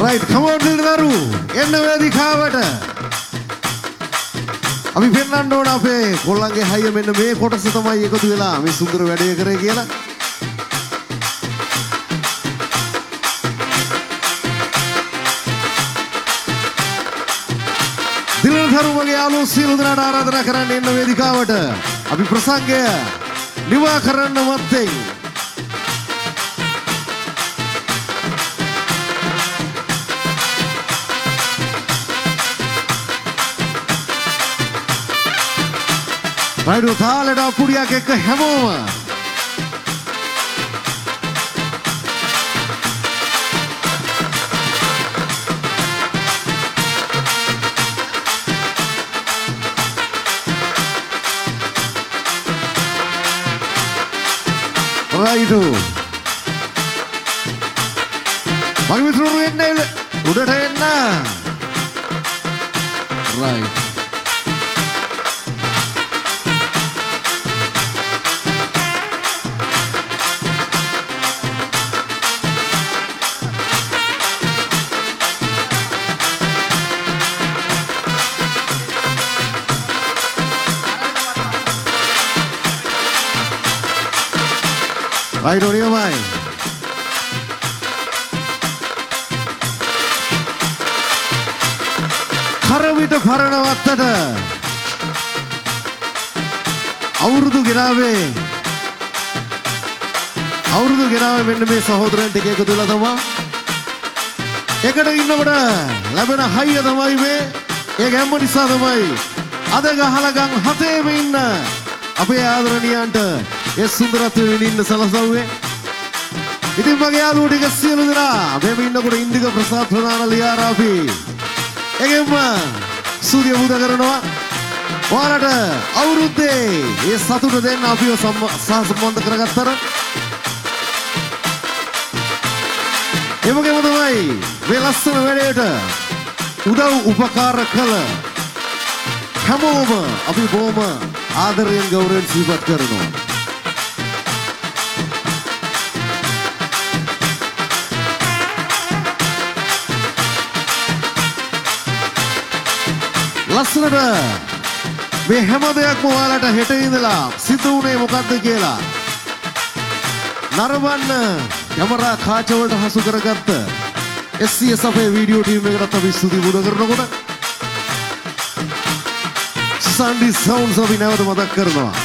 Right, come on නිලදරු. එන්න වේදිකාවට. අපි පෙන්වන්න ඕන අපේ කොල්ලන්ගේ හයිය මෙන්න මේ කොටස තමයි එකතු වෙලා මේ සුන්දර වැඩේ කරේ කියලා. දිලදරු වගේ යාළුවෝ සියලු දෙනාට ආරාධනා කරන්න එන්න වේදිකාවට. අපි ප්‍රසංගය නිවා කරන්න මත්තෙන් රයිඩු තාලෙට අපුඩියක් එක්ක හැමෝම රයිඩු මගේ මිතුරු එන්න උඩට එන්න right Right on your mind. කරවිට පරණවත්තට අවුරුදු ගෙනාවේ මෙන්න මේ සහෝදරයන් ටික එකතු වෙලා තමයි එකට ඉන්නකොට ලැබෙන හයිය තමයි මේ ඒ ගැම්ම නිසා තමයි අද ගහලා ගම් හතේම ඉන්න අපේ ආදරණීයන්ට ඒ සුන්දරත්වය විඳින්න සලසවුවේ. ඉතින් මගේ යාළුවෝ ටික සියලු දෙනා මෙහෙම ඉන්නකොට ඉන්දික ප්‍රසාද් ප්‍රදාන ලියාරාපි. ඒකෙම සූර්ය මුද කරනවා. ඔයාලට අවුරුද්දේ මේ සතුට දෙන්න අපිව සම්බන්ධ කරගත්තර. එමගේම තමයි මේ ලස්සන වැඩේට උදව් උපකාර කළ හැමෝම අපි බොහොම ආදරයෙන් ගෞරවයෙන් සිහිපත් කරනවා. ලස්සනට මේ හැම දෙයක්ම ඔයාලට හෙට ඉඳලා සිදු වුණේ මොකද්ද කියලා නරඹන්න කැමරා කාච වලට හසු කරගත්ත SCS අපේ වීඩියෝ ටීම් එකකට අපි ස්තුති පුද කරනකොට සන්ඩි සවුන්ඩ්ස් අපි නැවත මතක් කරනවා.